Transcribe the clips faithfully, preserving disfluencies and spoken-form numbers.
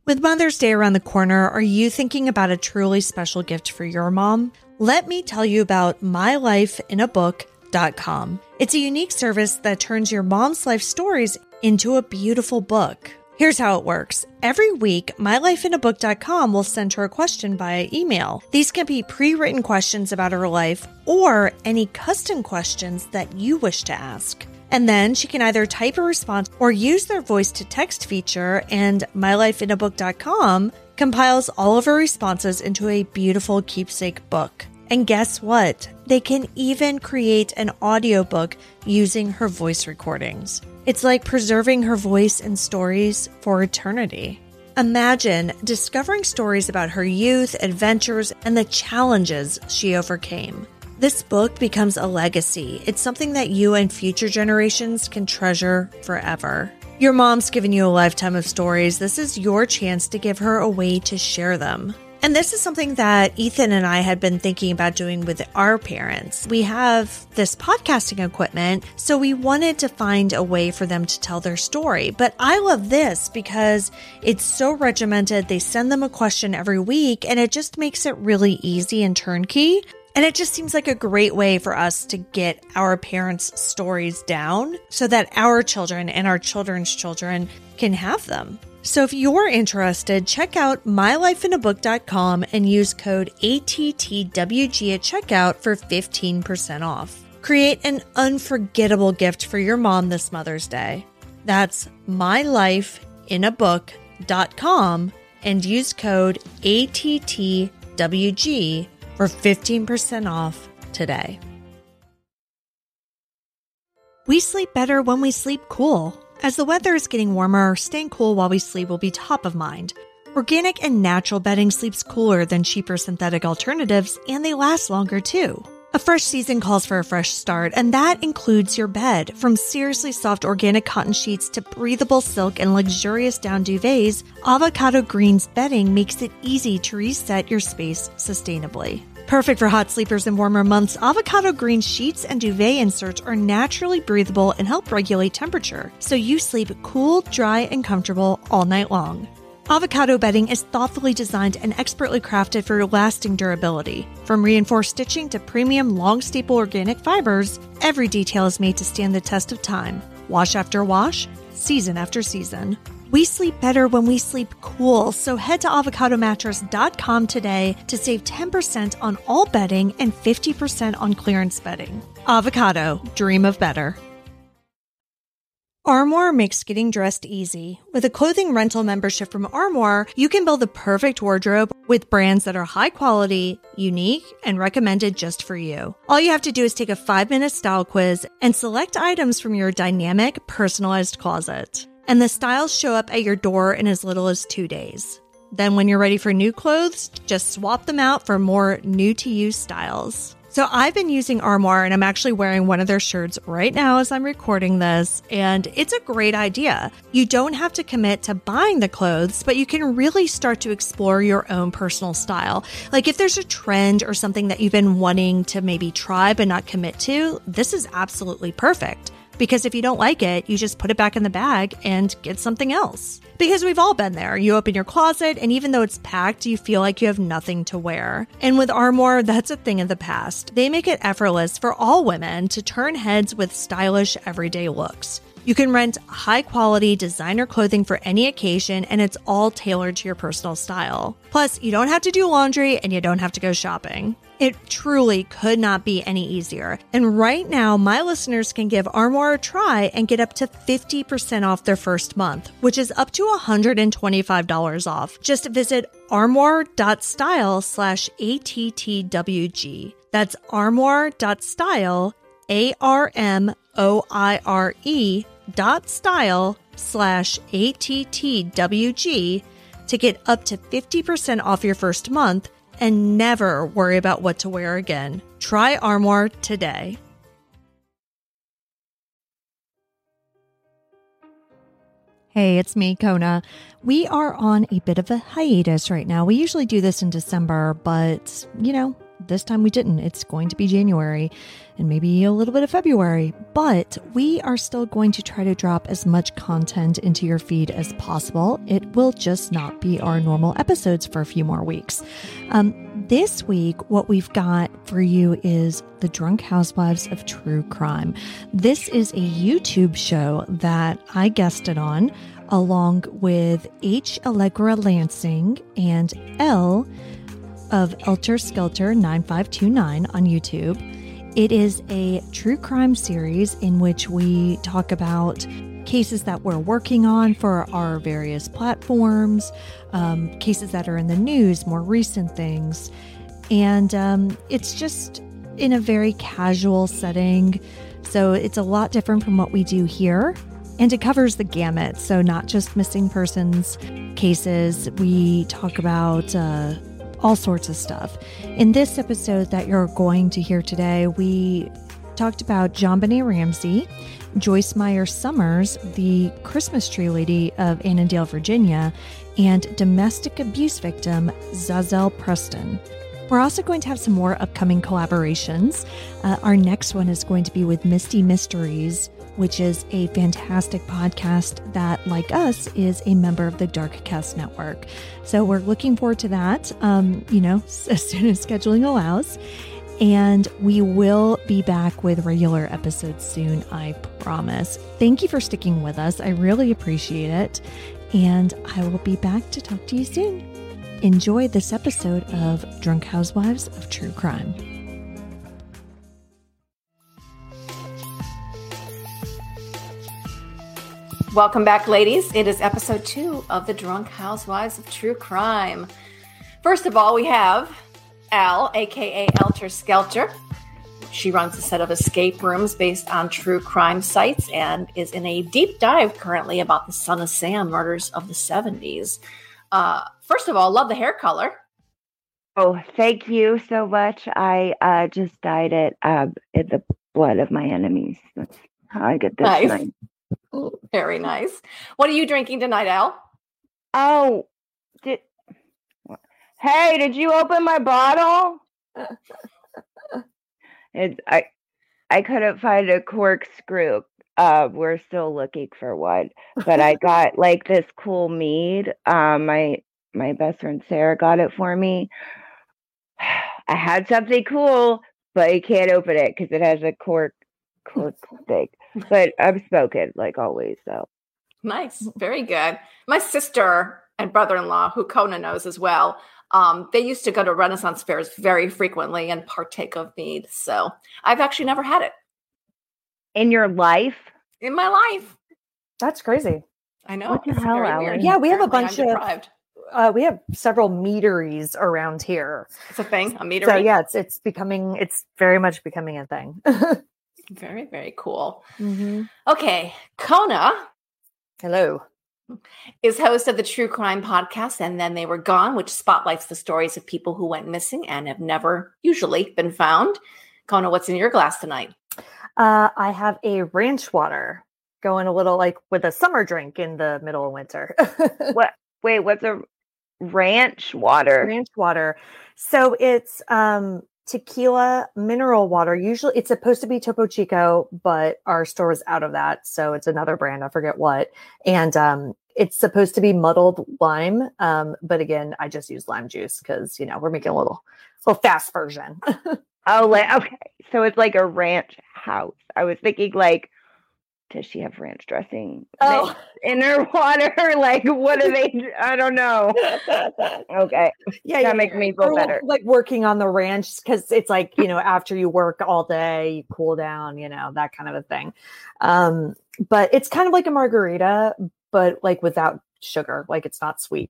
With Mother's Day around the corner, are you thinking about a truly special gift for your mom? Let me tell you about my life in a book dot com. It's a unique service that turns your mom's life stories into a beautiful book. Here's how it works. Every week, my life in a book dot com will send her a question via email. These can be pre-written questions about her life or any custom questions that you wish to ask. And then she can either type a response or use their voice-to-text feature, and my life in a book dot com compiles all of her responses into a beautiful keepsake book. And guess what? They can even create an audiobook using her voice recordings. It's like preserving her voice and stories for eternity. Imagine discovering stories about her youth, adventures, and the challenges she overcame. This book becomes a legacy. It's something that you and future generations can treasure forever. Your mom's given you a lifetime of stories. This is your chance to give her a way to share them. And this is something that Ethan and I had been thinking about doing with our parents. We have this podcasting equipment, so we wanted to find a way for them to tell their story. But I love this because it's so regimented. They send them a question every week, and it just makes it really easy and turnkey. And it just seems like a great way for us to get our parents' stories down so that our children and our children's children can have them. So if you're interested, check out my life in a book dot com and use code A T T W G at checkout for fifteen percent off. Create an unforgettable gift for your mom this Mother's Day. That's my life in a book dot com and use code A T T W G for fifteen percent off today. We sleep better when we sleep cool. As the weather is getting warmer, staying cool while we sleep will be top of mind. Organic and natural bedding sleeps cooler than cheaper synthetic alternatives, and they last longer too. A fresh season calls for a fresh start, and that includes your bed. From seriously soft organic cotton sheets to breathable silk and luxurious down duvets, Avocado Green's bedding makes it easy to reset your space sustainably. Perfect for hot sleepers in warmer months, Avocado Green sheets and duvet inserts are naturally breathable and help regulate temperature, so you sleep cool, dry, and comfortable all night long. Avocado bedding is thoughtfully designed and expertly crafted for lasting durability. From reinforced stitching to premium long staple organic fibers, every detail is made to stand the test of time. Wash after wash, season after season. We sleep better when we sleep cool, so head to avocado mattress dot com today to save ten percent on all bedding and fifty percent on clearance bedding. Avocado, dream of better. Armoire makes getting dressed easy. With a clothing rental membership from Armoire, you can build the perfect wardrobe with brands that are high quality, unique, and recommended just for you. All you have to do is take a five-minute style quiz and select items from your dynamic, personalized closet. And the styles show up at your door in as little as two days. Then when you're ready for new clothes, just swap them out for more new-to-you styles. So I've been using Armoire, and I'm actually wearing one of their shirts right now as I'm recording this, and it's a great idea. You don't have to commit to buying the clothes, but you can really start to explore your own personal style. Like if there's a trend or something that you've been wanting to maybe try but not commit to, this is absolutely perfect. Because if you don't like it, you just put it back in the bag and get something else. Because we've all been there. You open your closet, and even though it's packed, you feel like you have nothing to wear. And with Armoire, that's a thing of the past. They make it effortless for all women to turn heads with stylish, everyday looks. You can rent high-quality designer clothing for any occasion, and it's all tailored to your personal style. Plus, you don't have to do laundry, and you don't have to go shopping. It truly could not be any easier. And right now, my listeners can give Armoire a try and get up to fifty percent off their first month, which is up to one hundred twenty-five dollars off. Just visit armoire.style slash ATTWG. That's armoire.style, A R M O I R E dot style slash A T T W G to get up to fifty percent off your first month and never worry about what to wear again. Try Armoire today. Hey, it's me, Kona. We are on a bit of a hiatus right now. We usually do this in December, but, you know, this time we didn't. It's going to be January and maybe a little bit of February, but we are still going to try to drop as much content into your feed as possible. It will just not be our normal episodes for a few more weeks. Um, this week, what we've got for you is The Drunk Housewives of True Crime. This is a YouTube show that I guested on along with H. Allegra Lansing and L of Elter Skelter nine five two nine on YouTube. It is a true crime series in which we talk about cases that we're working on for our various platforms, um, cases that are in the news, more recent things. And um, it's just in a very casual setting. So it's a lot different from what we do here. And it covers the gamut. So not just missing persons cases. We talk about uh, all sorts of stuff. In this episode that you're going to hear today, we talked about JonBenét Ramsey, Joyce Meyer Summers, the Christmas tree lady of Annandale, Virginia, and domestic abuse victim Zazelle Preston. We're also going to have some more upcoming collaborations. Uh, our next one is going to be with Misty Mysteries, which is a fantastic podcast that, like us, is a member of the Darkcast Network. So we're looking forward to that, um, you know, as soon as scheduling allows. And we will be back with regular episodes soon, I promise. Thank you for sticking with us. I really appreciate it. And I will be back to talk to you soon. Enjoy this episode of Drunk Housewives of True Crime. Welcome back, ladies. It is episode two of the Drunk Housewives of True Crime. First of all, we have Al, a k a. Elter Skelter. She runs a set of escape rooms based on true crime sites and is in a deep dive currently about the Son of Sam murders of the seventies. Uh, first of all, love the hair color. Oh, thank you so much. I uh, just dyed it uh, in the blood of my enemies. That's how I get this Nice. night. Very nice. What are you drinking tonight, Al? Oh, did hey, did you open my bottle? it's I I couldn't find a corkscrew. Uh, we're still looking for one, but I got like this cool mead. Um, my my best friend Sarah got it for me. I had something cool, but you can't open it because it has a cork cork thing. But I'm smoking like always, so Nice. Very good. My sister and brother-in-law, who Kona knows as well, um, they used to go to Renaissance fairs very frequently and partake of mead. So I've actually never had it in your life. in my life. That's crazy. I know. What the It's hell, very Allie? weird. Yeah, we have a Apparently bunch I'm of- deprived. Uh, we have several meaderies around here. It's a thing, a meter. So yeah, it's it's becoming, it's very much becoming a thing. Very, very cool. mm-hmm. Okay. Kona Hello. is host of the True Crime Podcast, And Then They Were Gone, which spotlights the stories of people who went missing and have never usually been found. Kona, what's in your glass tonight? Uh, I have a ranch water going a little like with a summer drink in the middle of winter. What? Wait, what's a ranch water? Ranch water. So it's um, tequila mineral water. Usually it's supposed to be Topo Chico, but our store is out of that. So it's another brand. I forget what. And um, it's supposed to be muddled lime. Um, but again, I just use lime juice because, you know, we're making a little, little fast version. Oh, like okay. So it's like a ranch house. I was thinking like, does she have ranch dressing Oh. mixed in her water? Like, what do they? I don't know. Okay, Yeah, that makes me feel Or, better. Like working on the ranch because it's like, you know, after you work all day, you cool down, you know, that kind of a thing. Um, but it's kind of like a margarita, but like without sugar, like it's not sweet.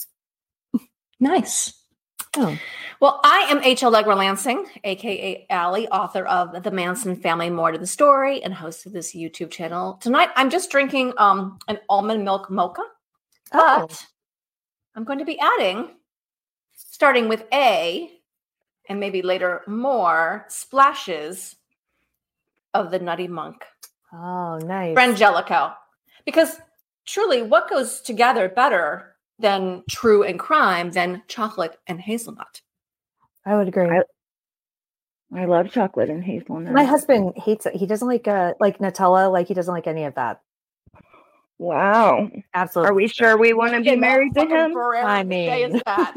Nice. Oh. Well, I am H. Allegra Lansing, a k a. Allie, author of The Manson Family More to the Story and host of this YouTube channel. Tonight, I'm just drinking um, an almond milk mocha, Oh. but I'm going to be adding, starting with A, and maybe later more, splashes of the Nutty Monk. Oh, nice. Frangelico. Because truly, what goes together better than true and crime than chocolate and hazelnut? I would agree. I- I love chocolate and hazelnut. My husband hates it. He doesn't like uh like Nutella. Like he doesn't like any of that. Wow. Absolutely. Are we sure we want to be married to him? I mean, is that.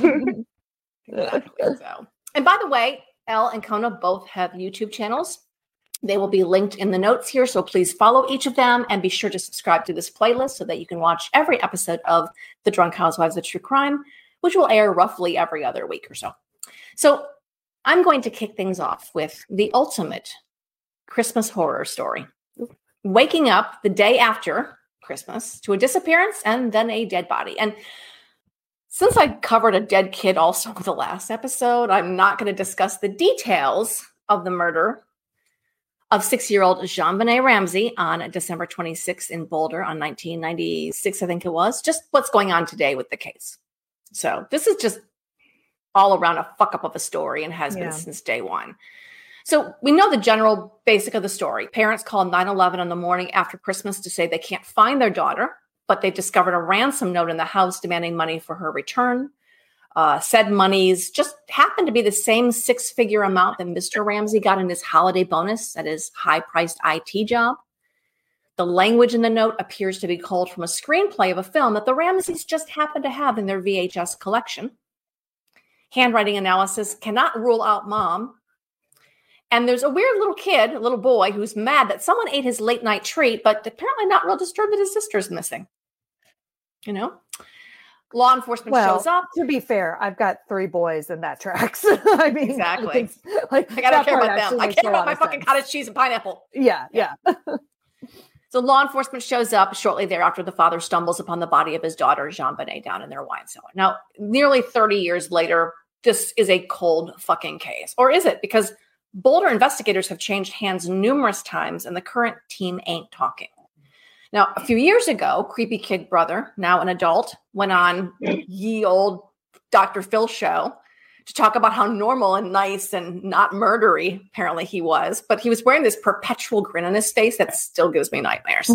Exactly so. And by the way, Elle and Kona both have YouTube channels. They will be linked in the notes here, so please follow each of them and be sure to subscribe to this playlist so that you can watch every episode of The Drunk Housewives of True Crime, which will air roughly every other week or so. So I'm going to kick things off with the ultimate Christmas horror story. Waking up the day after Christmas to a disappearance and then a dead body. And since I covered a dead kid also in the last episode, I'm not going to discuss the details of the murder of six-year-old JonBenét Ramsey on December twenty-sixth in Boulder on nineteen ninety-six, I think it was. Just what's going on today with the case. So this is just all around a fuck up of a story and has yeah. been since day one. So we know the general basic of the story. Parents called nine one one on the morning after Christmas to say they can't find their daughter, but they've discovered a ransom note in the house demanding money for her return. Uh, said monies just happened to be the same six-figure amount that Mister Ramsey got in his holiday bonus at his high-priced I T job. The language in the note appears to be culled from a screenplay of a film that the Ramseys just happened to have in their V H S collection. Handwriting analysis cannot rule out mom. And there's a weird little kid, a little boy, who's mad that someone ate his late-night treat, but apparently not real disturbed that his sister's missing. You know? Law enforcement well, shows up. To be fair, I've got three boys and that tracks. I mean, exactly. I like, I gotta care about them. I care about my fucking sense. Cottage cheese and pineapple. Yeah, yeah. So law enforcement shows up shortly thereafter. The father stumbles upon the body of his daughter, JonBenét, down in their wine cellar. Now, nearly thirty years later, this is a cold fucking case. Or is it? Because Boulder investigators have changed hands numerous times and the current team ain't talking. Now, a few years ago, creepy kid brother, now an adult, went on ye old Doctor Phil show to talk about how normal and nice and not murdery apparently he was. But he was wearing this perpetual grin on his face that still gives me nightmares.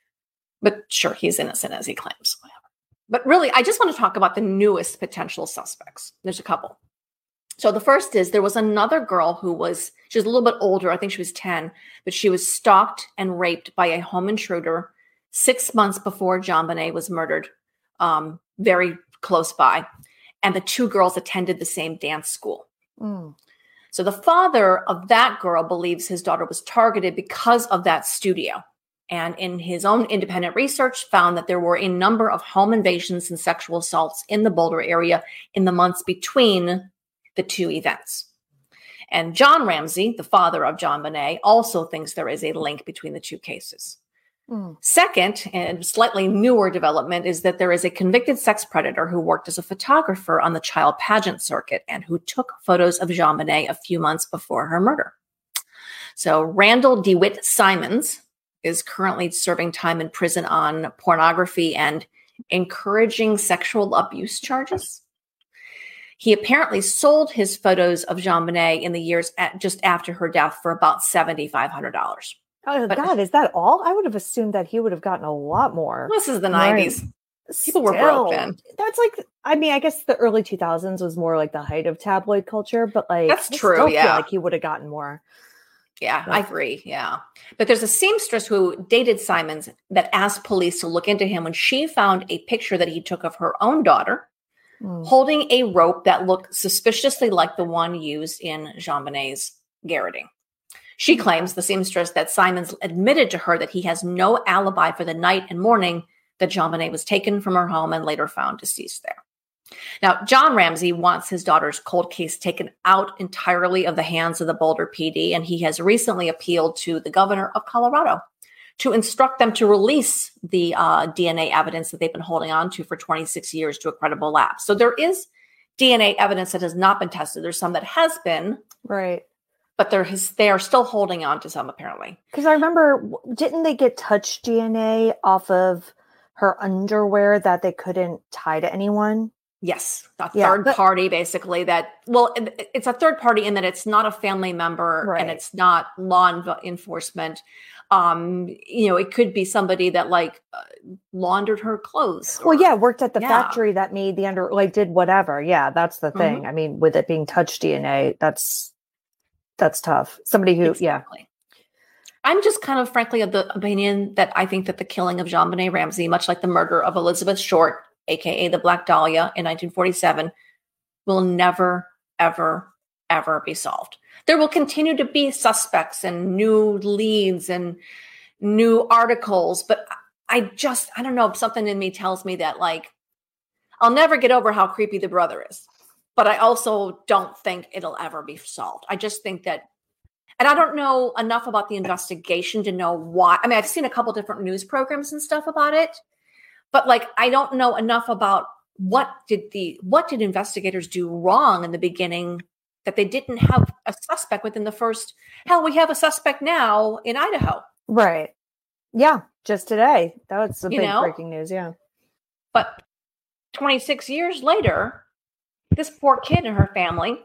But sure, he's innocent as he claims. But really, I just want to talk about the newest potential suspects. There's a couple. So the first is there was another girl who was, she was a little bit older. I think she was ten, but she was stalked and raped by a home intruder six months before JonBenét was murdered, um, very close by. And the two girls attended the same dance school. Mm. So the father of that girl believes his daughter was targeted because of that studio. And in his own independent research, found that there were a number of home invasions and sexual assaults in the Boulder area in the months between the two events. And John Ramsey, the father of JonBenét, also thinks there is a link between the two cases. Mm. Second, and slightly newer development, is that there is a convicted sex predator who worked as a photographer on the child pageant circuit and who took photos of JonBenét a few months before her murder. So Randall DeWitt Simons is currently serving time in prison on pornography and encouraging sexual abuse charges. He apparently sold his photos of JonBenét in the years at, just after her death for about seven thousand five hundred dollars. Oh, but, God, is that all? I would have assumed that he would have gotten a lot more. This is the nineties. Right. People were Still, broke then. That's like, I mean, I guess the early two thousands was more like the height of tabloid culture, but like, that's I true. Still yeah. feel like he would have gotten more. Yeah, but. I agree. Yeah. But there's a seamstress who dated Simons that asked police to look into him when she found a picture that he took of her own daughter mm. holding a rope that looked suspiciously like the one used in JonBenét's garroting. She claims, the seamstress, that Simons admitted to her that he has no alibi for the night and morning that JonBenét was taken from her home and later found deceased there. Now, John Ramsey wants his daughter's cold case taken out entirely of the hands of the Boulder P D, and he has recently appealed to the governor of Colorado to instruct them to release the uh, D N A evidence that they've been holding on to for twenty-six years to a credible lab. So there is D N A evidence that has not been tested. There's some that has been. Right. But they're his, they are still holding on to some, apparently. Because I remember, didn't they get touch D N A off of her underwear that they couldn't tie to anyone? Yes. A yeah, third but, party, basically, that, well, it's a third party in that it's not a family member right. and it's not law env- enforcement. Um, you know, it could be somebody that like uh, laundered her clothes. Or, well, yeah, worked at the yeah. factory that made the under, like did whatever. Yeah, that's the thing. Mm-hmm. I mean, with it being touch D N A, that's... that's tough. Somebody who, exactly. yeah. I'm just kind of frankly of the opinion that I think that the killing of JonBenét Ramsey, much like the murder of Elizabeth Short, A K A the Black Dahlia in nineteen forty-seven, will never, ever, ever be solved. There will continue to be suspects and new leads and new articles, but I just, I don't know, something in me tells me that, like, I'll never get over how creepy the brother is, but I also don't think it'll ever be solved. I just think that, and I don't know enough about the investigation to know why. I mean, I've seen a couple different news programs and stuff about it, but like, I don't know enough about what did the, what did investigators do wrong in the beginning that they didn't have a suspect within the first, hell, we have a suspect now in Idaho. Right. Yeah. Just today. That was the You big know? breaking news. Yeah. But twenty-six years later, this poor kid and her family.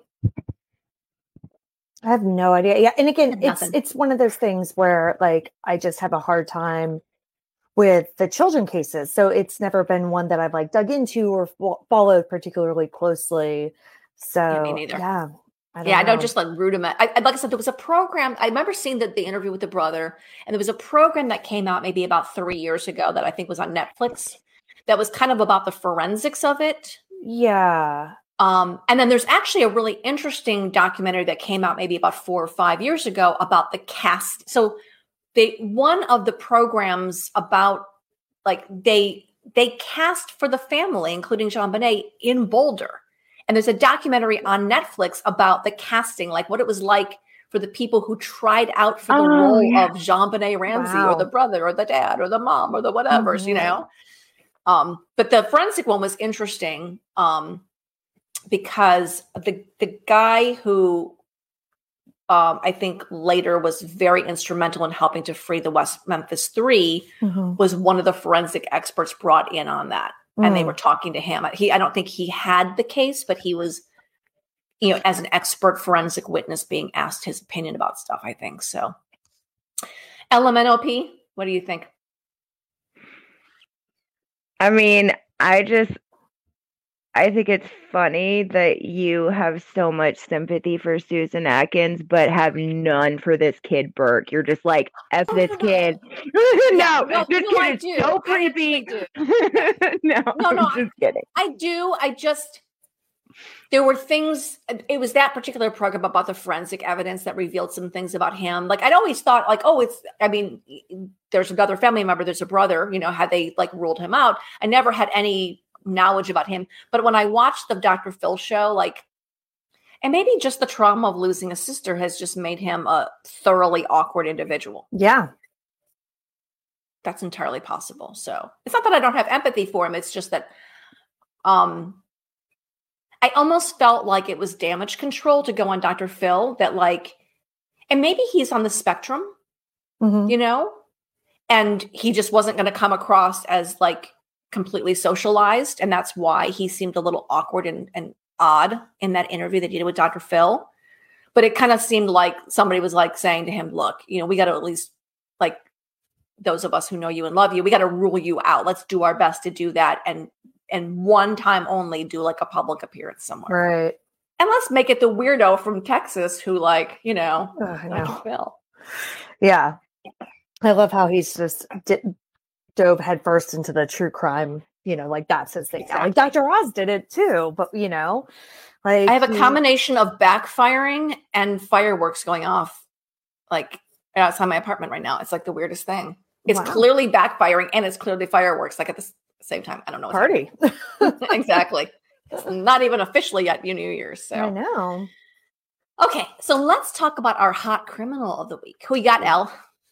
I have no idea. Yeah. And again, it's, Nothing. it's one of those things where like, I just have a hard time with the children cases. So it's never been one that I've like dug into or fo- followed particularly closely. So Yeah, me neither. yeah. I don't Yeah, I know. don't just like rudiment. I, I, like I said, there was a program. I remember seeing the, the interview with the brother, and there was a program that came out maybe about three years ago that I think was on Netflix that was kind of about the forensics of it. Yeah. Um, and then there's actually a really interesting documentary that came out maybe about four or five years ago about the cast. So they, one of the programs about like they, they cast for the family, including JonBenét, in Boulder. And there's a documentary on Netflix about the casting, like what it was like for the people who tried out for the Oh, role yeah. of JonBenét Ramsey Wow. or the brother or the dad or the mom or the whatever, Mhm. you know? Um, but the forensic one was interesting um, because the the guy who um, I think later was very instrumental in helping to free the West Memphis Three Mhm. was one of the forensic experts brought in on that. And they Mm. were talking to him. He, I don't think he had the case, but he was, you know, as an expert forensic witness being asked his opinion about stuff, I think. So L M N O P, what do you think? I mean, I just, I think it's funny that you have so much sympathy for Susan Atkins, but have none for this kid Burke. You're just like, F Oh, this no, no. kid. Yeah, no, no, this no, I kid do. is so I creepy. actually no, No, no, I'm just kidding. I do. I just, there were things, it was that particular program about the forensic evidence that revealed some things about him. Like I'd always thought like, oh, it's, I mean, there's another family member, there's a brother, you know, had they like ruled him out. I never had any knowledge about him. But when I watched the Doctor Phil show, like, and maybe just the trauma of losing a sister has just made him a thoroughly awkward individual. Yeah. That's entirely possible. So it's not that I don't have empathy for him. It's just that um, I almost felt like it was damage control to go on Doctor Phil that like, and maybe he's on the spectrum, Mhm. you know, and he just wasn't going to come across as like completely socialized. And that's why he seemed a little awkward and, and odd in that interview that he did with Doctor Phil. But it kind of seemed like somebody was like saying to him, look, you know, we got to at least like those of us who know you and love you, we got to rule you out. Let's do our best to do that. And, and one time only do like a public appearance somewhere. Right. And let's make it the weirdo from Texas who like, you know, Ugh, I Doctor know. Phil. Yeah. I love how he's just di- dove headfirst into the true crime, you know, like that's his thing now. Like Doctor Oz did it too, but you know, like I have a he- combination of backfiring and fireworks going off like outside my apartment right now. It's like the weirdest thing. It's Wow. clearly backfiring and it's clearly fireworks like at the s- same time. I don't know. what's party. happening. Exactly. It's not even officially yet New Year's. So I know. okay, so let's talk about our hot criminal of the week. Who you got, Elle?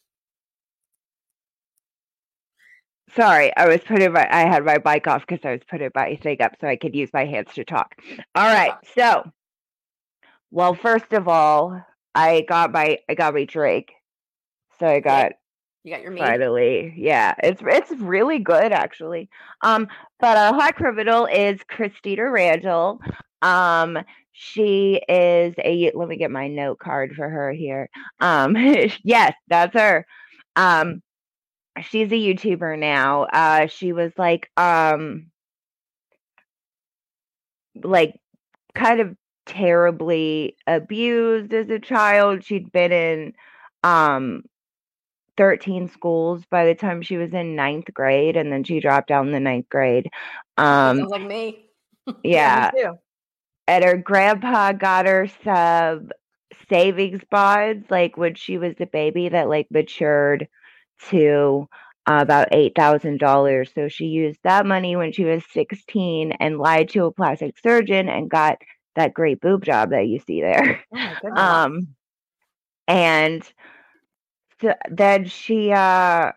Sorry, I was putting my, I had my bike off because I was putting my thing up so I could use my hands to talk. All right, so, well, first of all, I got my, I got my drink. So I got You got your meat. finally, yeah, it's it's really good actually. Um, but our hot criminal is Christina Randall. Um, she is a. Let me get my note card for her here. Um, yes, that's her. Um, she's a YouTuber now. Uh, she was like, um, like kind of terribly abused as a child. She'd been in um thirteen schools by the time she was in ninth grade, and then she dropped out in the ninth grade. Um, Sounds like me. yeah. Me too. And her grandpa got her some savings bonds, like when she was a baby, that like matured to uh, about eight thousand dollars. So she used that money when she was sixteen and lied to a plastic surgeon and got that great boob job that you see there. Oh my goodness. Um, and so then she uh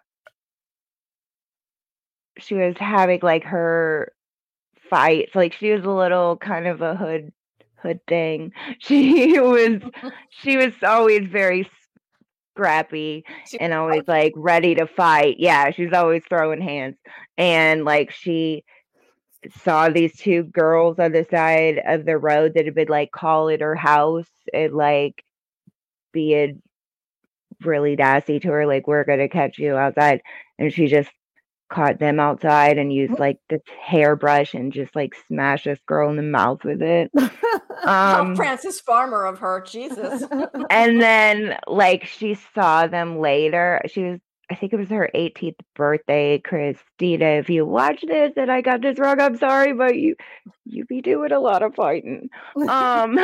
she was having like her fights. Like she was a little kind of a hood hood thing. She was she was always very scrappy She- and always like ready to fight. Yeah, she's always throwing hands. And like she saw these two girls on the side of the road that had been like calling her house and like being really nasty to her, like, we're gonna catch you outside. And she just caught them outside and used like this hairbrush and just like smashed this girl in the mouth with it. How Um, Francis Farmer of her, Jesus. and then like she saw them later. She was, I think it was her eighteenth birthday. Christina, if you watch this and I got this wrong, I'm sorry, but you you be doing a lot of fighting. Um,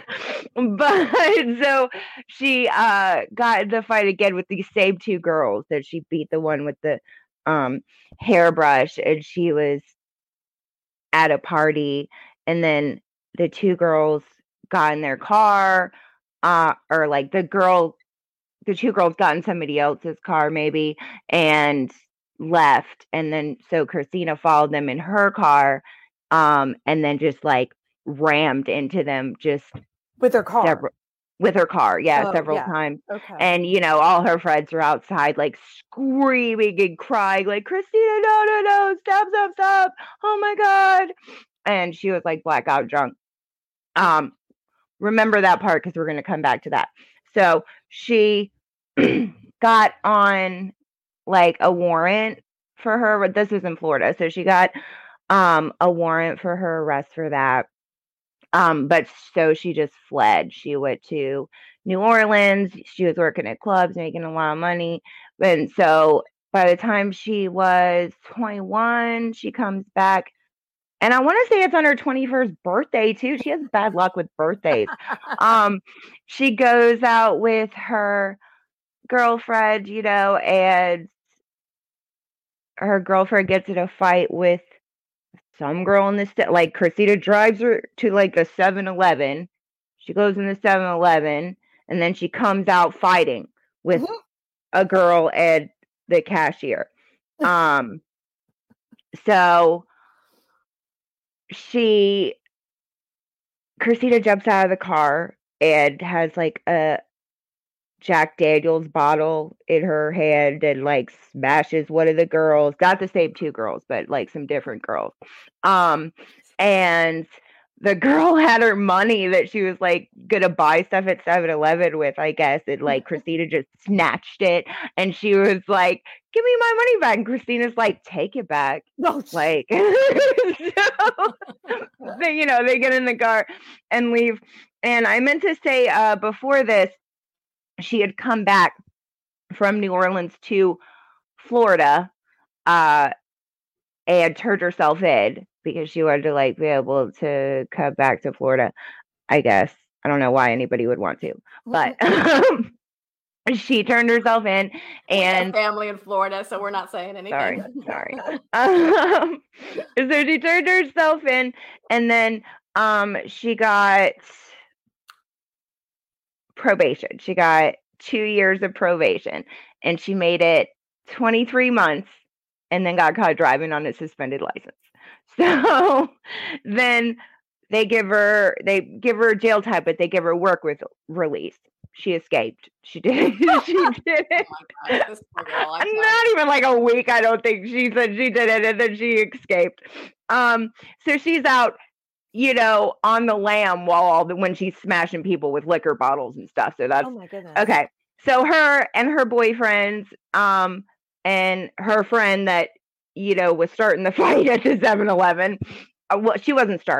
but so she uh got in the fight again with these same two girls that she beat, the one with the um hairbrush, and she was at a party, and then the two girls got in their car, uh or like the girl the two girls got in somebody else's car maybe and left, and then so Christina followed them in her car, um and then just like rammed into them just With her car. several with her car, yeah, Oh, several yeah. times. Okay. And you know, all her friends were outside like screaming and crying like, Christina, no, no, no, stop, stop, stop, oh my god. And she was like blackout drunk. Um remember that part because we're going to come back to that. So she got on like a warrant for her. This was in Florida, so she got um a warrant for her arrest for that. Um, but so she just fled. She went to New Orleans. She was working at clubs, making a lot of money. And so by the time she was twenty-one, she comes back. And I want to say it's on her twenty-first birthday too. She has bad luck with birthdays. um, she goes out with her girlfriend, you know, and her girlfriend gets in a fight with some girl in the st- like Christina drives her to like a seven eleven. She goes in the seven eleven and then she comes out fighting with Mhm. a girl and the cashier. Um, so she, Christina jumps out of the car and has like a Jack Daniels bottle in her hand and like smashes one of the girls. Not the same two girls, but like some different girls. Um, and the girl had her money that she was like gonna buy stuff at seven eleven with, I guess. And like Christina just snatched it and she was like, give me my money back. And Christina's like, take it back. No, Like, so they, you know, they get in the car and leave. And I meant to say uh, before this, she had come back from New Orleans to Florida uh, and turned herself in because she wanted to like be able to come back to Florida, I guess. I don't know why anybody would want to, but um, she turned herself in and family in Florida, so we're not saying anything. sorry, sorry. Um, so she turned herself in and then um, she got probation. She got two years of probation and she made it twenty-three months and then got caught driving on a suspended license. So then they give her they give her jail time, but they give her work with release. She escaped. She did. She did it. Oh my God, this poor girl, I'm Not sorry. even like a week, I don't think. She said she did it and then she escaped. Um, so she's out, you know, on the lam while all the when she's smashing people with liquor bottles and stuff. So that's oh my goodness. okay. So her and her boyfriends, um, and her friend that, you know, was starting the fight at the seven eleven. Uh, well, she wasn't starting it.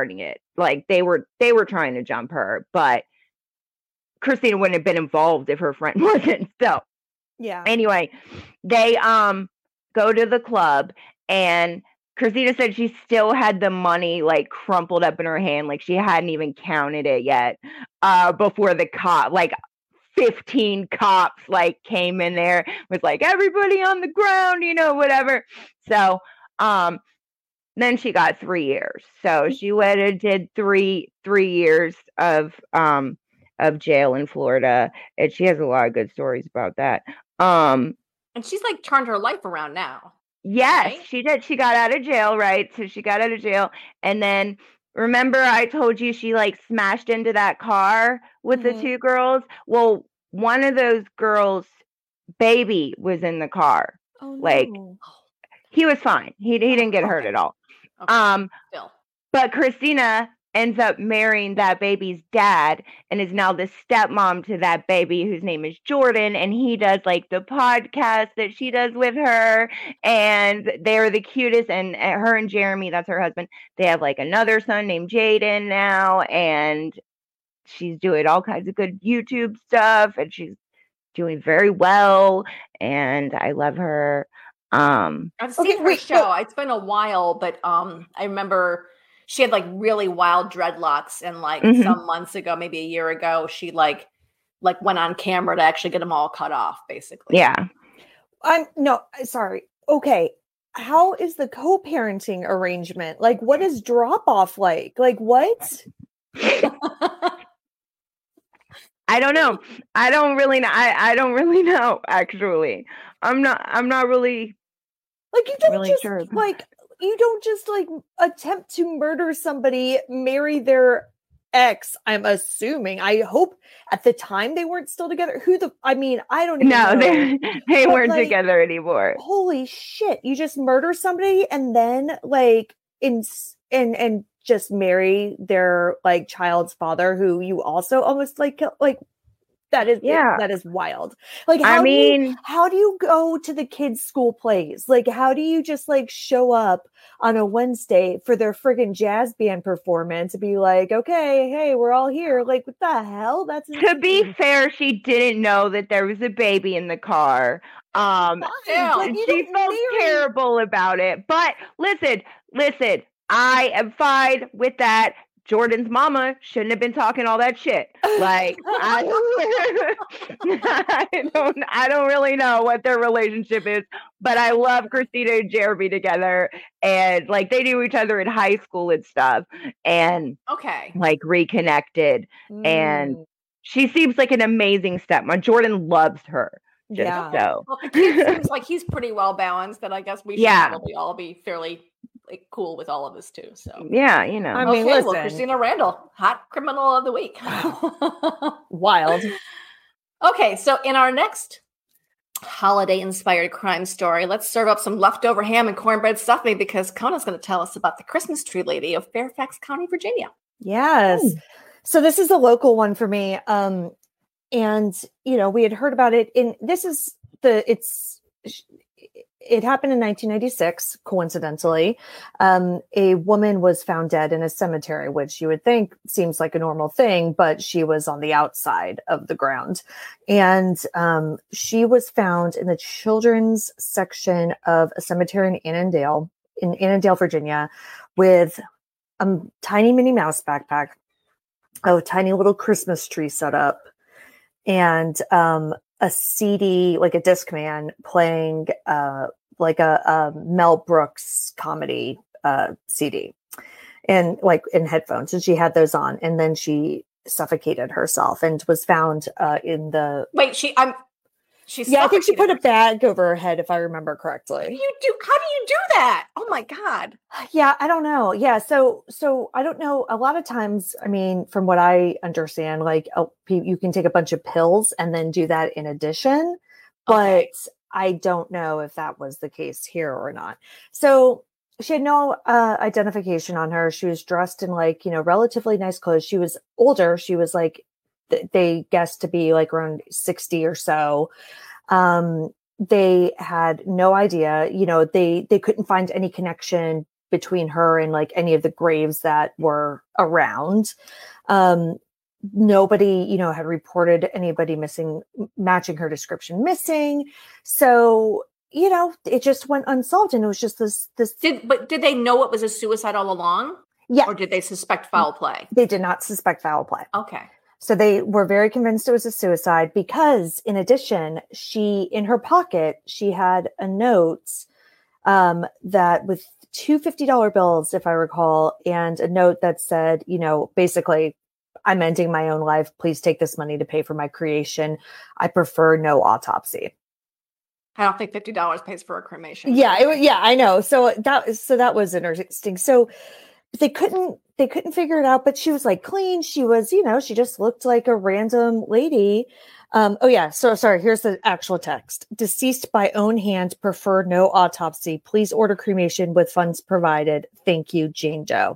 like they were they were trying to jump her, but Christina wouldn't have been involved if her friend wasn't. So Yeah. anyway, they um go to the club, and Christina said she still had the money like crumpled up in her hand, like she hadn't even counted it yet, uh, before the cop, like fifteen cops, like came in there, was like, everybody on the ground, you know, whatever. So, um, then she got three years. So she went and did three three years of um of jail in Florida, and she has a lot of good stories about that. Um, and she's like turned her life around now. Yes, right? she did. She got out of jail, right? So she got out of jail, and then remember I told you she like smashed into that car with Mhm. the two girls? Well, one of those girls' baby was in the car. Oh no. Like he was fine. He he didn't get hurt Okay. at all. Okay. Um, Still. but Christina ends up marrying that baby's dad and is now the stepmom to that baby, whose name is Jordan, and he does like the podcast that she does with her, and they're the cutest. And uh, her and Jeremy, that's her husband, they have like another son named Jaden now, and she's doing all kinds of good YouTube stuff, and she's doing very well, and I love her. um I've seen Okay, her wait, show. so- It's been a while, but um, I remember she had like really wild dreadlocks, and like Mhm. some months ago, maybe a year ago, she like like went on camera to actually get them all cut off, basically. yeah I'm no sorry. Okay. How is the co-parenting arrangement? Like what is drop off like? Like what? I don't know. I don't really know. I, I don't really know, actually. I'm not I'm not really Like you don't really just sure. like you don't just like attempt to murder somebody, marry their ex. I'm assuming. I hope at the time they weren't still together. Who the I mean, I don't even No, know. they they But, weren't like, together anymore. Holy shit. You just murder somebody and then like in and and just marry their like child's father, who you also almost like kill- like that is Yeah. that is wild. Like how I do you mean, how do you go to the kids' school plays? Like, how do you just like show up on a Wednesday for their friggin' jazz band performance and be like, okay, hey, we're all here? Like, what the hell? That's to be insane. fair, she didn't know that there was a baby in the car. Um, Yeah. Like, and you she don't felt marry- terrible about it. But listen, listen, I am fine with that. Jordan's mama shouldn't have been talking all that shit. Like, I, I don't, I don't really know what their relationship is, but I love Christina and Jeremy together, and like they knew each other in high school and stuff, and Okay. like reconnected. And Mm, she seems like an amazing stepmom. Jordan loves her. Just yeah. so. Well, the kid seems like he's pretty well balanced, and I guess we should Yeah. probably all be fairly like cool with all of this too. So Yeah, you know. I mean, okay, well, listen. Christina Randall, hot criminal of the week. Wild. Okay, so in our next holiday-inspired crime story, let's serve up some leftover ham and cornbread stuffing because Kona's going to tell us about the Christmas tree lady of Fairfax County, Virginia. Yes. So this is a local one for me. Um, and you know, we had heard about it in this is the it's it happened in nineteen ninety-six, coincidentally. Um, a woman was found dead in a cemetery, which you would think seems like a normal thing, but she was on the outside of the ground. And um, she was found in the children's section of a cemetery in Annandale, in Annandale, Virginia, with a tiny Minnie Mouse backpack, a tiny little Christmas tree set up, and um, a C D, like a Discman, playing uh, like a, a Mel Brooks comedy uh, C D, and like in headphones. And she had those on, and then she suffocated herself and was found uh, in the. Wait, she I'm she Yeah, I think she put a suffocated bag over her head, if I remember herself. How do correctly. you do how do you do that? Oh my god. Yeah, I don't know. Yeah, so so I don't know. A lot of times, I mean, from what I understand, like uh, pe- you can take a bunch of pills and then do that in addition, but Okay. I don't know if that was the case here or not. So she had no uh, identification on her. She was dressed in like, you know, relatively nice clothes. She was older. She was like, th- they guessed to be like around sixty or so. Um, they had no idea, you know, they, they couldn't find any connection between her and like any of the graves that were around. Um, nobody, you know, had reported anybody missing, matching her description missing. So, you know, it just went unsolved, and it was just this, this. Did, but did they know it was a suicide all along? Yeah. Or did they suspect foul play? They did not suspect foul play. Okay. So they were very convinced it was a suicide because, in addition, she, in her pocket, she had a note um, that with two fifty dollar bills, if I recall, and a note that said, you know, basically, I'm ending my own life. Please take this money to pay for my creation. I prefer no autopsy. I don't think fifty dollars pays for a cremation. Yeah. It, yeah, I know. So that, so that was interesting. So they couldn't, they couldn't figure it out, but she was like clean. She was, you know, she just looked like a random lady. Um, oh yeah. So sorry. Here's the actual text. Deceased by own hand, prefer no autopsy. Please order cremation with funds provided. Thank you, Jane Doe.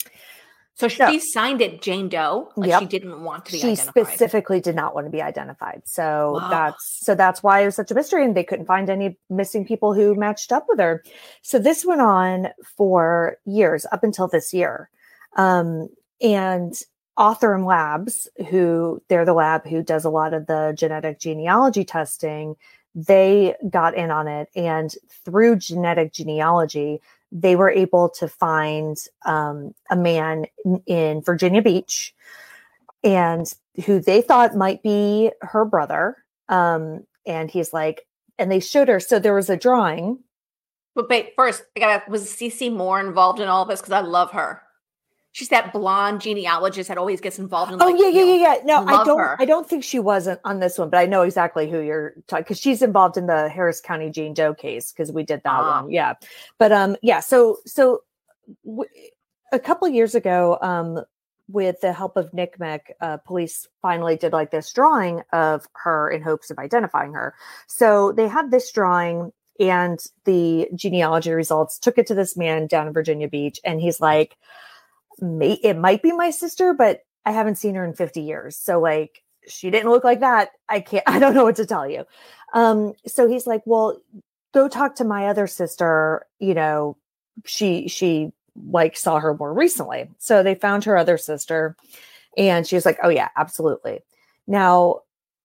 So she so, signed it Jane Doe. Like yep. She didn't want to be she identified. She specifically did not want to be identified. So wow. that's so that's why it was such a mystery, and they couldn't find any missing people who matched up with her. So this went on for years, up until this year. Um, and Othram Labs, who they're the lab who does a lot of the genetic genealogy testing, they got in on it, and through genetic genealogy, they were able to find um, a man in, in Virginia Beach, and who they thought might be her brother. Um, and he's like, and they showed her. So there was a drawing. But wait, first, I gotta, was Cece Moore involved in all this? Because I love her. She's that blonde genealogist that always gets involved in. Oh like, yeah, yeah, you know, yeah, yeah. No, I don't. Her. I don't think she wasn't on this one, but I know exactly who you're talking, because she's involved in the Harris County Jane Doe case, because we did that ah. one. Yeah, but um, yeah. So so w- a couple of years ago, um, with the help of N C M E C, uh, police finally did like this drawing of her in hopes of identifying her. So they had this drawing and the genealogy results, took it to this man down in Virginia Beach, and he's like, May, it might be my sister, but I haven't seen her in fifty years. So like, she didn't look like that. I can't, I don't know what to tell you. Um, so he's like, well, go talk to my other sister. You know, she, she like saw her more recently. So they found her other sister, and she was like, oh yeah, absolutely. Now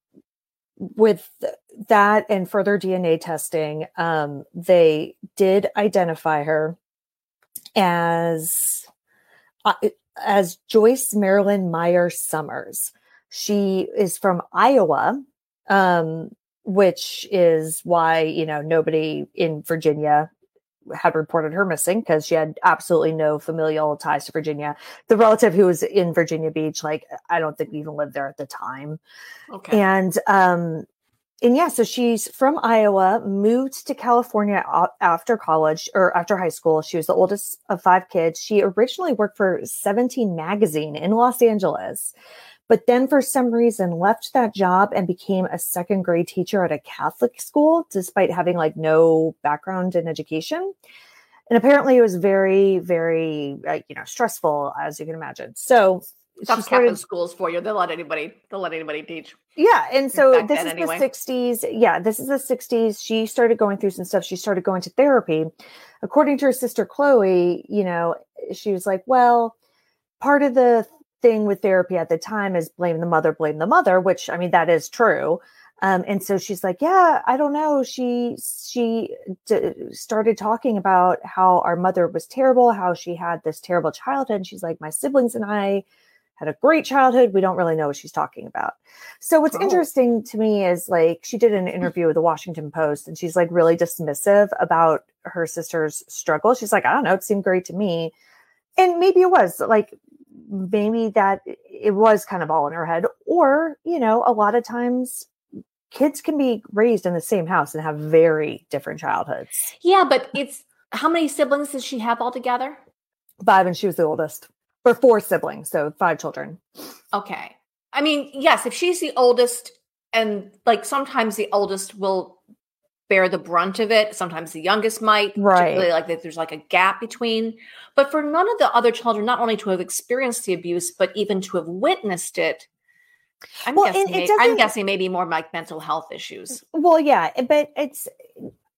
with that and further D N A testing, um, they did identify her as Uh, as Joyce Marilyn Meyer Summers. She is from Iowa, um, which is why, you know, nobody in Virginia had reported her missing, because she had absolutely no familial ties to Virginia. The relative who was in Virginia Beach, like, I don't think even lived there at the time. Okay. And, um, And yeah, so she's from Iowa, moved to California after college or after high school. She was the oldest of five kids. She originally worked for seventeen magazine in Los Angeles, but then for some reason left that job and became a second grade teacher at a Catholic school, despite having like no background in education. And apparently it was very, very, uh, you know, stressful, as you can imagine. So That's Catholic schools for you. They'll let anybody, they'll let anybody teach. Yeah. And so this is anyway. the sixties. Yeah. This is the sixties. She started going through some stuff. She started going to therapy. According to her sister, Chloe, you know, she was like, well, part of the thing with therapy at the time is blame the mother, blame the mother, which, I mean, that is true. Um, and so she's like, yeah, I don't know. She, she d- started talking about how our mother was terrible, how she had this terrible childhood. And she's like, my siblings and I had a great childhood. We don't really know what she's talking about. So what's oh. interesting to me is like, she did an interview with the Washington Post, and she's like really dismissive about her sister's struggle. She's like, I don't know, it seemed great to me. And maybe it was like, maybe that it was kind of all in her head, or, you know, a lot of times kids can be raised in the same house and have very different childhoods. Yeah. But it's, how many siblings does she have altogether? Five, and she was the oldest. Or four siblings, so five children. Okay. I mean, yes, if she's the oldest, and like sometimes the oldest will bear the brunt of it. Sometimes the youngest might. Right. Like that there's like a gap between. But for none of the other children, not only to have experienced the abuse, but even to have witnessed it, I'm, well, guessing, it, it maybe, I'm guessing maybe more like mental health issues. Well, yeah, but it's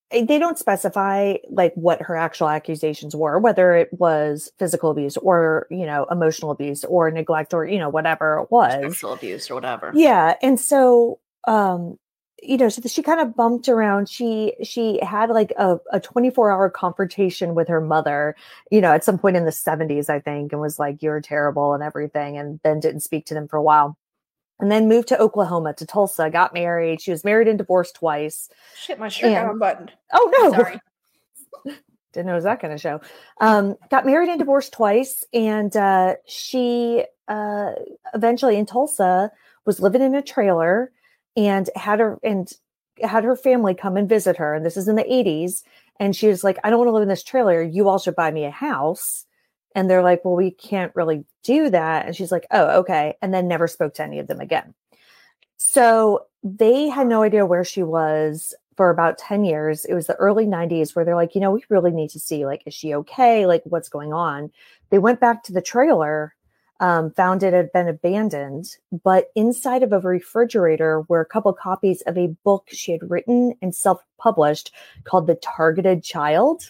they don't specify like what her actual accusations were, whether it was physical abuse or, you know, emotional abuse or neglect or, you know, whatever it was. Sexual abuse or whatever. Yeah. And so, um, you know, so she kind of bumped around. She, she had like a, a twenty-four hour confrontation with her mother, you know, at some point in the seventies, I think, and was like, you're terrible and everything. And then didn't speak to them for a while. And then moved to Oklahoma, to Tulsa, got married. She was married and divorced twice. Shit, my shirt got unbuttoned. Oh, no. Sorry. Didn't know it was that kind of show. Um, got married and divorced twice. And uh, she uh, eventually in Tulsa was living in a trailer and had her and had her family come and visit her. And this is in the eighties. And she was like, I don't want to live in this trailer. You all should buy me a house. And they're like, well, we can't really do that. And she's like, oh, okay. And then never spoke to any of them again. So they had no idea where she was for about ten years. It was the early nineties where they're like, you know, we really need to see, like, is she okay? Like, what's going on? They went back to the trailer, um, found it had been abandoned, but inside of a refrigerator were a couple copies of a book she had written and self-published called The Targeted Child.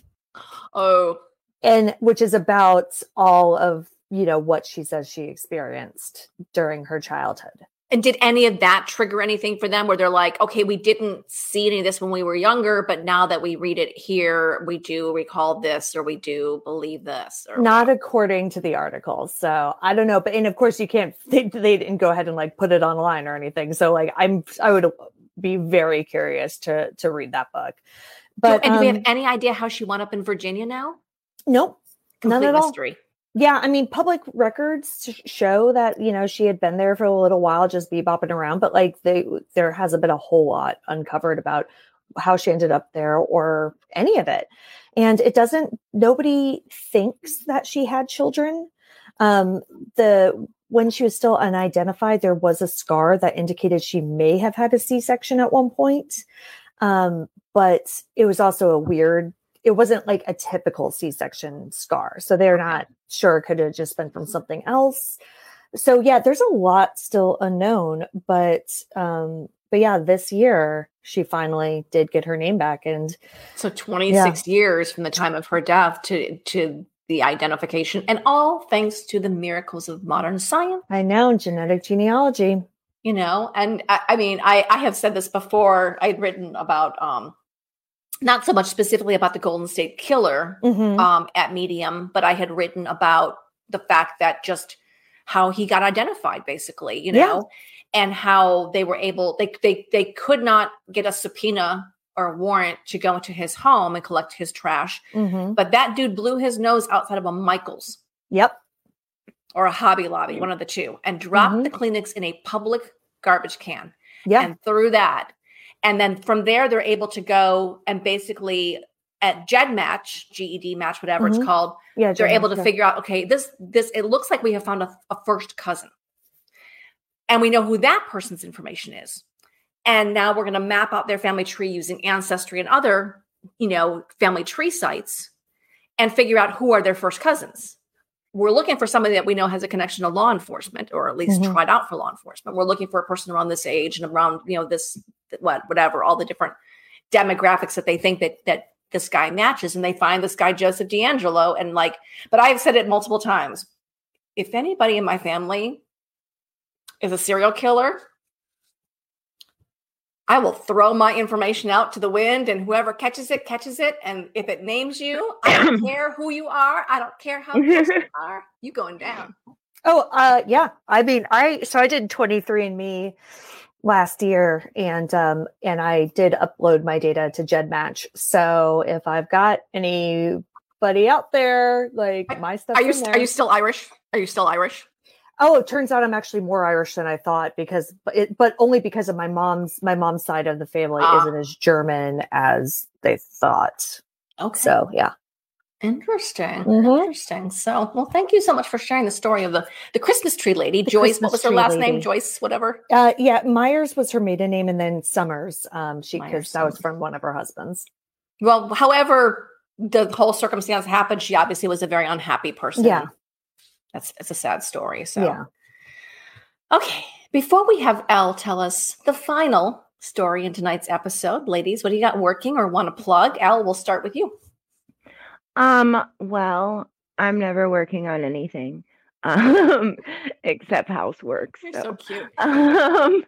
Oh, And which is about all of, you know, what she says she experienced during her childhood. and did any of that trigger anything for them where they're like, okay, we didn't see any of this when we were younger, but now that we read it here, we do recall this, or we do believe this? Or Not according to the article. So I don't know. But, and of course you can't, they, they didn't go ahead and like put it online or anything. So like, I'm, I would be very curious to, to read that book. But, and do we have um, any idea how she wound up in Virginia now? Nope. Complete None at mystery. all. Yeah, I mean, public records show that, you know, she had been there for a little while, just bebopping around, but like they, there hasn't been a whole lot uncovered about how she ended up there or any of it. And it doesn't, nobody thinks that she had children. Um, the, when she was still unidentified, there was a scar that indicated she may have had a C-section at one point. Um, but it was also a weird, it wasn't like a typical C-section scar. So they're not sure. It could have just been from something else. So yeah, there's a lot still unknown, but, um, but yeah, this year she finally did get her name back. And so twenty-six yeah. years from the time of her death to, to the identification, and all thanks to the miracles of modern science. I know, genetic genealogy, you know, and I, I mean, I, I have said this before. I'd written about, um, not so much specifically about the Golden State Killer mm-hmm. um, at Medium, but I had written about the fact that just how he got identified, basically, you know, yeah. and how they were able, they, they, they could not get a subpoena or a warrant to go into his home and collect his trash. Mm-hmm. But that dude blew his nose outside of a Michael's. Yep. Or a Hobby Lobby, one of the two, and dropped mm-hmm. the Kleenex in a public garbage can. Yeah. And threw that. And then from there, they're able to go and basically at GEDmatch, G E D match, whatever mm-hmm. it's called, yeah, they're G E D, able to yeah. figure out, okay, this, this, it looks like we have found a, a first cousin. And we know who that person's information is. And now we're going to map out their family tree using Ancestry and other, you know, family tree sites and figure out who are their first cousins. We're looking for somebody that we know has a connection to law enforcement, or at least mm-hmm. tried out for law enforcement. We're looking for a person around this age and around, you know, this, what, whatever, all the different demographics that they think that, that this guy matches. And they find this guy, Joseph D'Angelo. And like, but I've said it multiple times. If anybody in my family is a serial killer, I will throw my information out to the wind, and whoever catches it, catches it. And if it names you, I don't care who you are. I don't care how close you are. You going down. Oh, uh, yeah. I mean, I, so I did twenty-three and me last year, and, um, and I did upload my data to GEDmatch. So if I've got anybody out there, like my stuff, are you, in there, are you still Irish? Are you still Irish? Oh, it turns out I'm actually more Irish than I thought, because, but it, but only because of my mom's, my mom's side of the family ah. isn't as German as they thought. Okay. So yeah. Interesting. Mm-hmm. Interesting. So, well, thank you so much for sharing the story of the, the Christmas tree lady, the Joyce. Christmas what was her last lady. name? Joyce, whatever. Uh, yeah. Myers was her maiden name, and then Summers. Um, she, Myers, cause that was from one of her husbands. Well, however the whole circumstance happened, she obviously was a very unhappy person. Yeah. That's, it's a sad story. So, yeah. Okay. Before we have Elle tell us the final story in tonight's episode. Ladies, what do you got working or want to plug? Al, we'll start with you. Um, well, I'm never working on anything um, except housework. You're so, so cute. Um,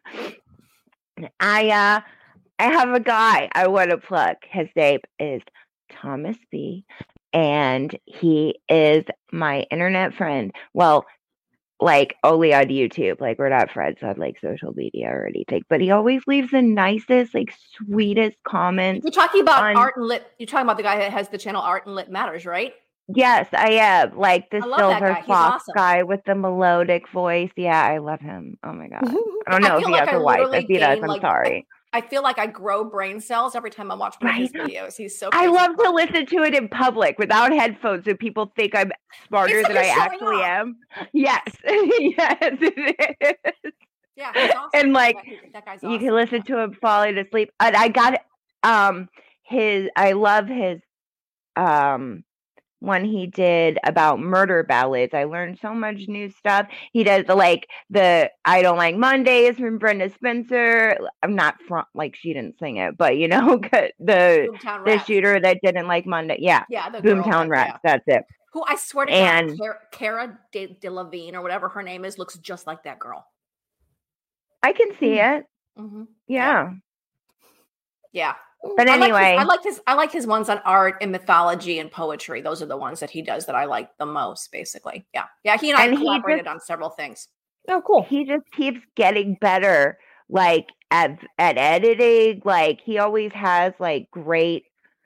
I uh, I have a guy I want to plug. His name is Thomas B, and he is my internet friend. Well, like only on YouTube. Like we're not friends on like social media or anything. But he always leaves the nicest, like sweetest comments. You're talking about on- Art and Lit. You're talking about the guy that has the channel Art and Lit Matters, right? Yes, I am. Like the I love that silver guy. He's fox awesome. guy with the melodic voice. Yeah, I love him. Oh my god. I don't I know if feel he like has I a wife. literally If he does, gain, I'm like, sorry. I feel like I grow brain cells every time I watch one of his Right? videos. He's so I crazy. love to listen to it in public without headphones so people think I'm smarter It's like than I you're showing actually off. am. Yes. Yes, it is. Yeah, he's awesome. And like that, that guy's you awesome. can listen to him falling asleep. And I got um his I love his um one he did about murder ballads. I learned so much new stuff. He does the like the I Don't Like Mondays from Brenda Spencer. I'm not from like she didn't sing it, but you know the Boomtown the Rats. shooter that didn't like Monday. Yeah, Yeah, the girl Boomtown that- Rats. yeah. That's it. Who I swear to And- God, Cara, Cara De, Delevingne or whatever her name is, looks just like that girl. I can see it. Mm-hmm. Yeah. Yeah. But I like his- anyway, I like his I like his ones on art and mythology and poetry. Those are the ones that he does that I like the most, basically. Yeah. Yeah. He and I And he collaborated just- on several things. Oh, cool. he just keeps getting better, like at at editing. Like he always has like great,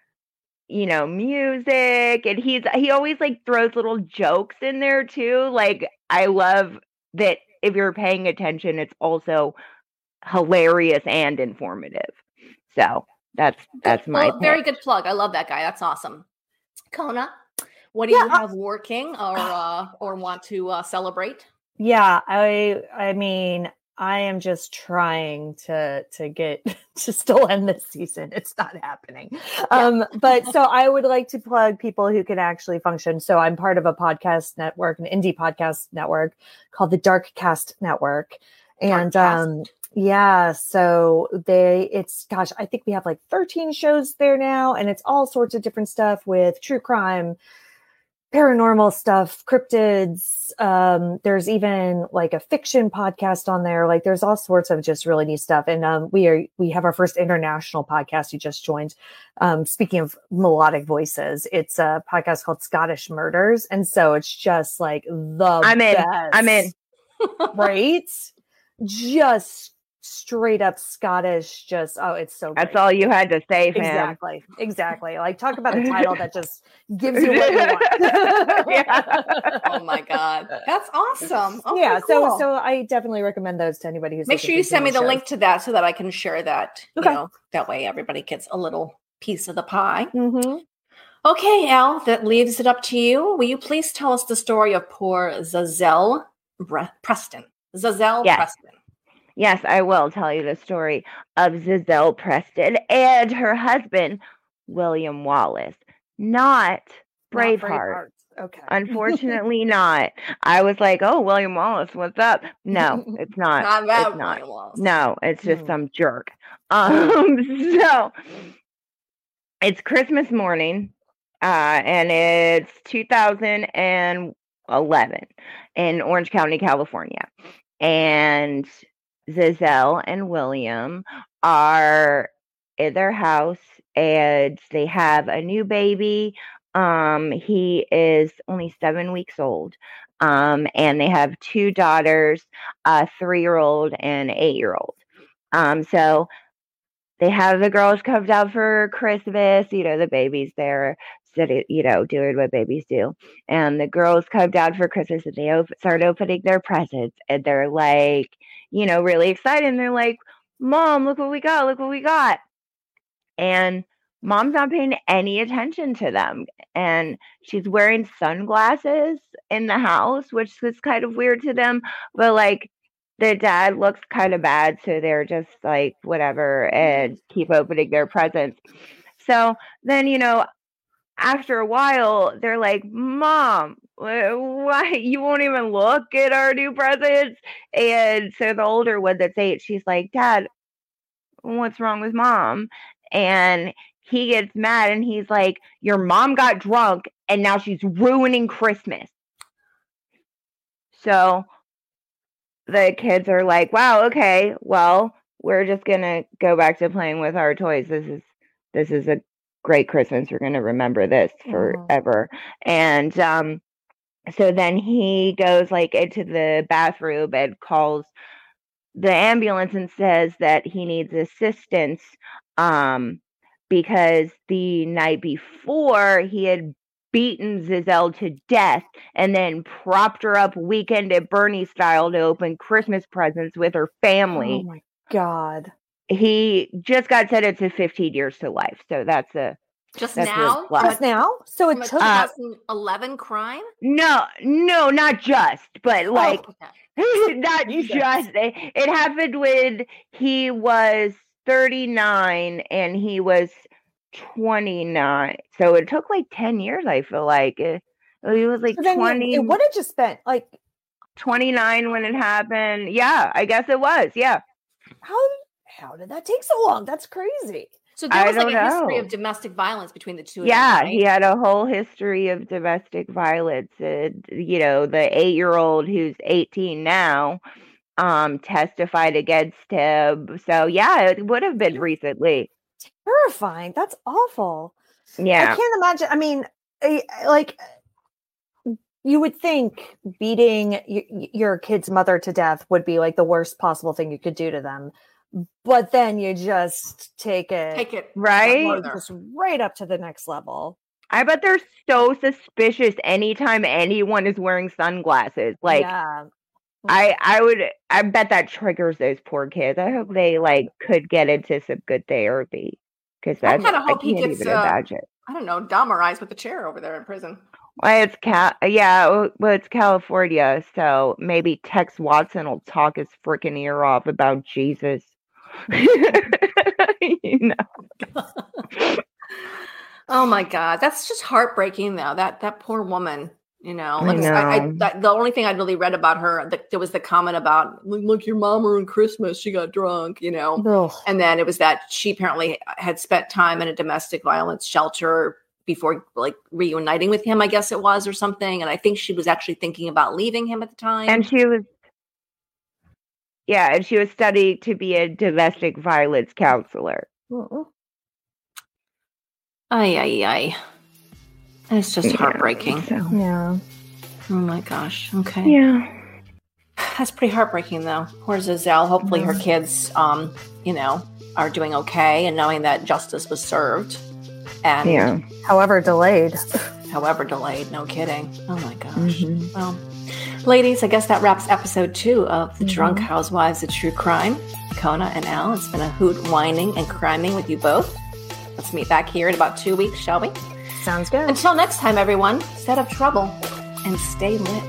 you know, music, and he's he always like throws little jokes in there too. Like I love that if you're paying attention, it's also hilarious and informative. So that's that's my Well, very pick. good plug. I love that guy. That's awesome. Kona, what do you Yeah, I- have working or uh, or want to uh, celebrate? Yeah, I I mean, I am just trying to to get to still end this season. It's not happening. Um, but so I would like to plug people who can actually function. So I'm part of a podcast network, an indie podcast network called the Dark Cast Network. And Darkcast. um yeah, so they it's gosh, I think we have like thirteen shows there now, and it's all sorts of different stuff with true crime, paranormal stuff, cryptids. Um, there's even like a fiction podcast on there. Like there's all sorts of just really neat stuff. And um, we are we have our first international podcast. You just joined. Um, speaking of melodic voices, it's a podcast called Scottish Murders, and so it's just like the I'm in. best. I'm in. Right? Just straight up Scottish. Just oh, it's so. That's great. all you had to say, fam. Exactly. Exactly. Like talk about a title that just gives you what you want. Yeah. Oh my God, that's awesome. Okay, yeah. cool. So so I definitely recommend those to anybody who's Make looking sure you for send me new the shows. link to that so that I can share that. Okay. You know, that way everybody gets a little piece of the pie. Mhm. Okay, Al, that leaves it up to you. Will you please tell us the story of poor Zazelle Bre- Preston? Zazelle Yes. Preston. Yes, I will tell you the story of Zazelle Preston and her husband, William Wallace. Not Not Braveheart. Okay. Unfortunately, not. I was like, oh, William Wallace, what's up? No, it's not. Not that it's not. William Wallace. No, it's just Hmm. some jerk. Um, so it's Christmas morning, uh, and it's two thousand eleven in Orange County, California. And Zazelle and William are in their house, and they have a new baby. Um, he is only seven weeks old. Um, and they have two daughters, a three-year-old and an eight-year-old. Um, so they have the girls come down for Christmas. You know, the baby's there, study, you know, doing what babies do. And the girls come down for Christmas, and they op- start opening their presents, and they're like, you know, really excited. And they're like, Mom, look what we got. Look what we got. And Mom's not paying any attention to them. And she's wearing sunglasses in the house, which is kind of weird to them. But like, their dad looks kind of bad, so they're just like, whatever, and keep opening their presents. So then, you know, after a while, they're like, Mom, wh- why you won't even look at our new presents? And so the older one that's eight, she's like, Dad, what's wrong with mom? And he gets mad and he's like, your mom got drunk and now she's ruining Christmas. So the kids are like, wow, okay, well, we're just going to go back to playing with our toys. This is, this is a great Christmas. We're going to remember this forever. Mm-hmm. And, um, so then he goes like into the bathroom and calls the ambulance and says that he needs assistance, um, because the night before he had beaten Giselle to death and then propped her up Weekend at Bernie style to open Christmas presents with her family. Oh my God. He just got sentenced to fifteen years to life. So that's a just that's now? Just now? So it took uh, twenty eleven crime? No, no, not just, but like oh, okay. not just. It, it happened when he was thirty-nine and he was twenty-nine. So it took like ten years, I feel like. It, he was like so twenty. What did you spend? Like twenty-nine when it happened. Yeah, I guess it was. Yeah. How how did that take so long? That's crazy. So there was I like a know. history of domestic violence between the two of yeah, them, right? He had a whole history of domestic violence. And, you know, the eight-year-old who's eighteen now um, testified against him. So, yeah, it would have been recently. Terrifying. That's awful. Yeah. I can't imagine. I mean, like, you would think beating y- your kid's mother to death would be like the worst possible thing you could do to them. But then you just take it, take it right, just right up to the next level. I bet they're so suspicious anytime anyone is wearing sunglasses. Like, yeah. I, I would, I bet that triggers those poor kids. I hope they like could get into some good therapy because that's I, hope I he can't gets, even uh, imagine. I don't know, Dahmerized with the chair over there in prison. Well, it's Cal, yeah, well, it's California, so maybe Tex Watson will talk his freaking ear off about Jesus. you know. Oh my God, that's just heartbreaking, though. That that poor woman, you know. I Like know. I, I, that, the only thing I'd really read about her, the, there was the comment about, look, look, your mom around Christmas, she got drunk, you know. Ugh. And then it was that she apparently had spent time in a domestic violence shelter before, like, reuniting with him, I guess it was, or something. And I think she was actually thinking about leaving him at the time. And she was. Yeah, and she was studying to be a domestic violence counselor. Uh-uh. Ay, ay, ay. It's just Yeah, heartbreaking. so- Yeah. Oh my gosh. Okay. Yeah. That's pretty heartbreaking, though. Poor Giselle. Hopefully her kids, um, you know, are doing okay and knowing that justice was served. And Yeah. However delayed. however delayed. No kidding. Oh my gosh. Mhm. Well, ladies, I guess that wraps episode two of The Mhm. Drunk Housewives of True Crime. Kona and Al, it's been a hoot whining and criming with you both. Let's meet back here in about two weeks, shall we? Sounds good. Until next time, everyone, stay out of trouble and stay lit.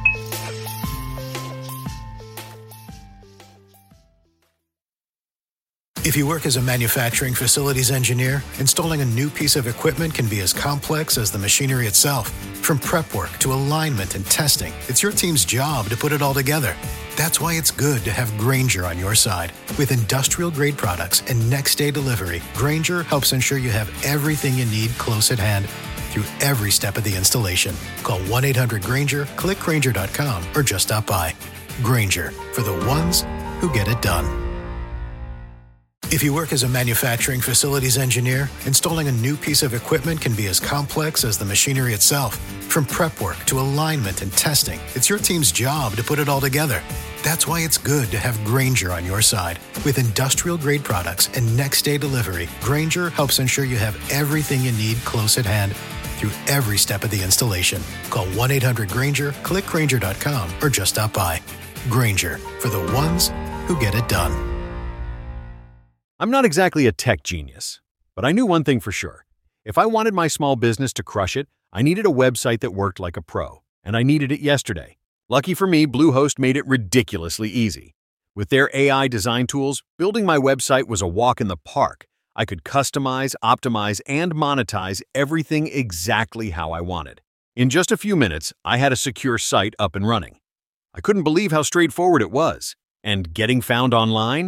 If you work as a manufacturing facilities engineer, installing a new piece of equipment can be as complex as the machinery itself. From prep work to alignment and testing, it's your team's job to put it all together. That's why it's good to have Grainger on your side. With industrial-grade products and next-day delivery, Grainger helps ensure you have everything you need close at hand through every step of the installation. Call one eight hundred Grainger, click Grainger dot com, or just stop by. Grainger, for the ones who get it done. If you work as a manufacturing facilities engineer, installing a new piece of equipment can be as complex as the machinery itself. From prep work to alignment and testing, it's your team's job to put it all together. That's why it's good to have Grainger on your side. With industrial-grade products and next-day delivery, Grainger helps ensure you have everything you need close at hand through every step of the installation. Call one eight hundred Grainger, click Grainger dot com, or just stop by. Grainger, for the ones who get it done. I'm not exactly a tech genius, but I knew one thing for sure. If I wanted my small business to crush it, I needed a website that worked like a pro, and I needed it yesterday. Lucky for me, Bluehost made it ridiculously easy. With their A I design tools, building my website was a walk in the park. I could customize, optimize, and monetize everything exactly how I wanted. In just a few minutes, I had a secure site up and running. I couldn't believe how straightforward it was. And getting found online?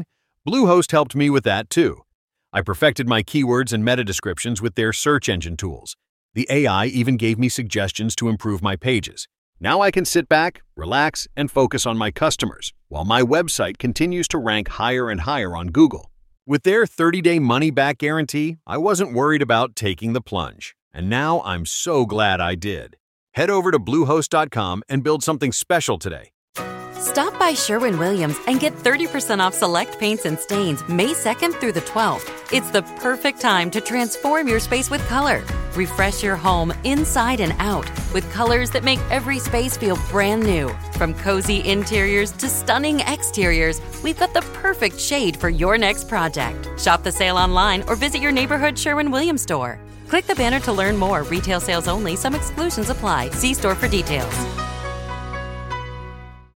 Bluehost helped me with that too. I perfected my keywords and meta descriptions with their search engine tools. The A I even gave me suggestions to improve my pages. Now I can sit back, relax, and focus on my customers, while my website continues to rank higher and higher on Google. With their thirty-day money-back guarantee, I wasn't worried about taking the plunge. And now I'm so glad I did. Head over to Bluehost dot com and build something special today. Stop by Sherwin-Williams and get thirty percent off select paints and stains May second through the twelfth. It's the perfect time to transform your space with color. Refresh your home inside and out with colors that make every space feel brand new. From cozy interiors to stunning exteriors, we've got the perfect shade for your next project. Shop the sale online or visit your neighborhood Sherwin-Williams store. Click the banner to learn more. Retail sales only. Some exclusions apply. See store for details.